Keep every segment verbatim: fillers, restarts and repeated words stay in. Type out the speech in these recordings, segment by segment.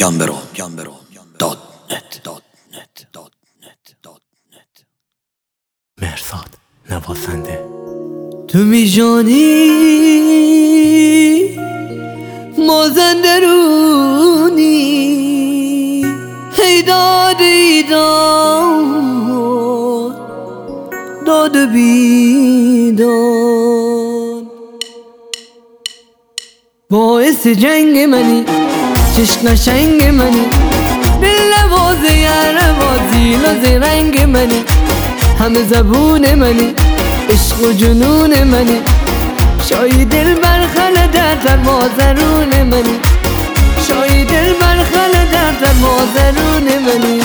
گامبرو گامبرو دات نت دات نت دات نت دات نت. مرزاد نوازنده. تو میجانی مازندرونی، هی داد ای داد داد بیداد، باعث جنگ منی، چشم قشنگ منی، دل نواز یار بازی لز رنگ منی، همه زبون منی، عشق و جنون منی، شایی دل برخل در در مازرون منی، شایی دل برخل در در مازرون منی.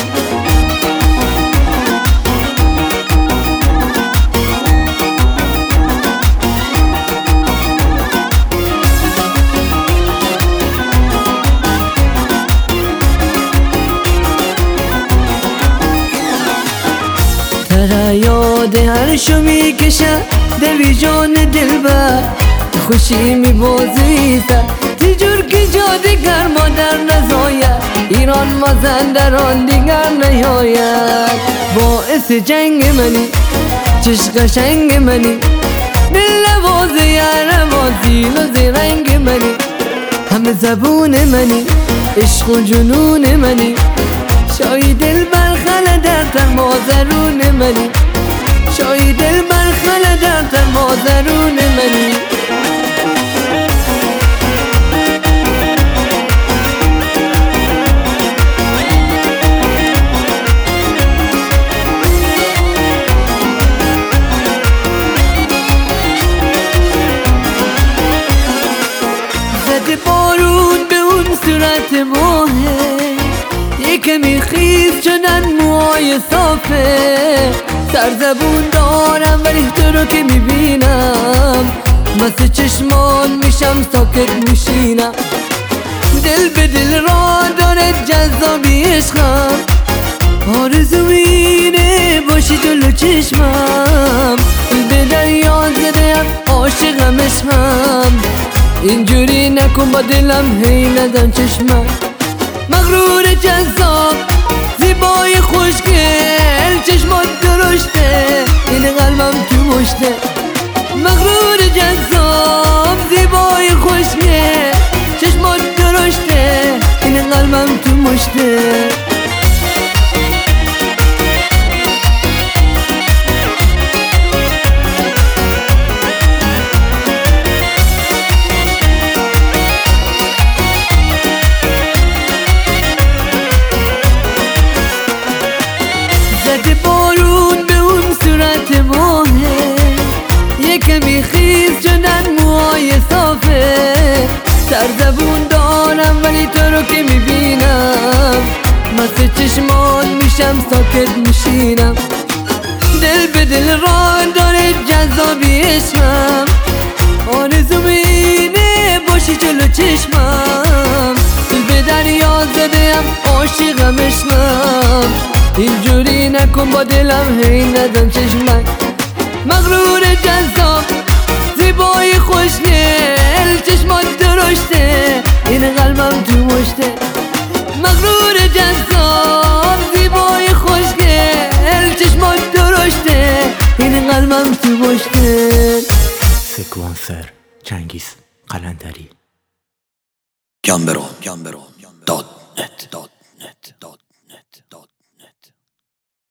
ترا یاد هر شو میکشم دوی جان دلبر، خوشی میبازی سر تیجور که جادگر مادر نزاید، ایران مازندران دیگر نیاید، باعث جنگ منی، چشم قشنگ منی، دل نواز یار بازی لز رنگ منی، همه زبون منی، عشق و جنون منی، شایی دل برخل در در مازرون منی، شایی دل برخل در در مازرون منی. زده بارون به اون صورت ماهه، یکمی خیز شدن موهای صافه، سرزبون دارم ولی تو رو که میبینم مثل چشمان میشم ساکت میشینم، دل به دل را داره جذابی عشقم، آرزو اینه باشی جلو چشمم، به دریا زدم عاشقم عشقم، اینجوری نکن با دلم هی ندم چشمم، مغرور جذاب زیبای خوشگل چشمات درشته، این قلبم تو مشته، مغرور جذاب زیبای خوشگل چشمات درشته، این قلبم تو مشته. زده بارون به اون صورت ماهه، یکمی خیز شدن موهای صافه، سرزبون دارم ولی تو رو که میبینم مثل چشمان میشم ساکت میشینم، دل به دل را داره جذابی عشقم، آرزو اینه باشی جلو چشمم، دل به دریا زدم عاشقم عشقم، اینجوری نکن با دلم هی ندم چشمم، مغرور جذاب زیبای خوشگل چشمات درشته، این قلبم تو مشته، مغرور جذاب زیبای خوشگل چشمات درشته، این قلبم تو مشته. سکوانسر چنگیز قلندری. گامبرو گامبرو دات